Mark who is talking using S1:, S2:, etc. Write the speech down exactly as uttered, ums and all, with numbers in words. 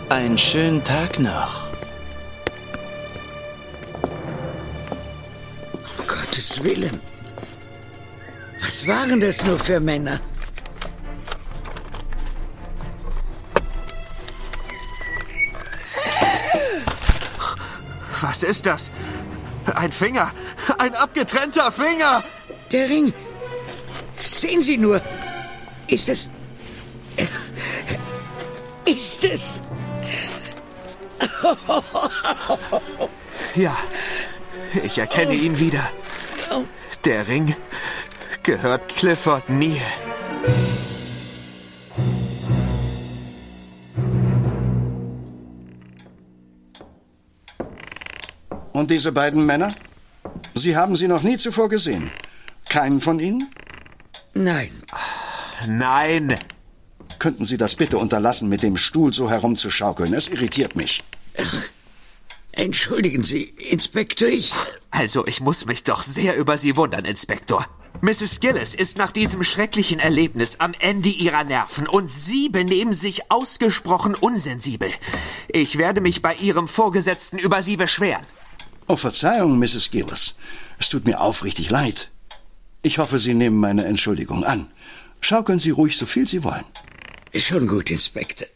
S1: Einen schönen Tag noch.
S2: Um Gottes Willen. Was waren das nur für Männer?
S3: Was ist das? Ein Finger. Ein abgetrennter Finger.
S2: Der Ring. Sehen Sie nur. Ist es... Ist es...
S3: Ja, ich erkenne ihn wieder. Der Ring gehört Clifford Neal.
S4: Und diese beiden Männer? Sie haben sie noch nie zuvor gesehen. Keinen von ihnen?
S2: Nein.
S3: Nein.
S4: Könnten Sie das bitte unterlassen, mit dem Stuhl so herumzuschaukeln? Es irritiert mich.
S2: Ach, entschuldigen Sie, Inspektor, ich...
S3: Also, ich muss mich doch sehr über Sie wundern, Inspektor. Misses Gillis ist nach diesem schrecklichen Erlebnis am Ende ihrer Nerven und Sie benehmen sich ausgesprochen unsensibel. Ich werde mich bei Ihrem Vorgesetzten über Sie beschweren.
S4: Oh, Verzeihung, Misses Gillis. Es tut mir aufrichtig leid. Ich hoffe, Sie nehmen meine Entschuldigung an. Schaukeln Sie ruhig so viel Sie wollen.
S2: Schon gut, Inspektor.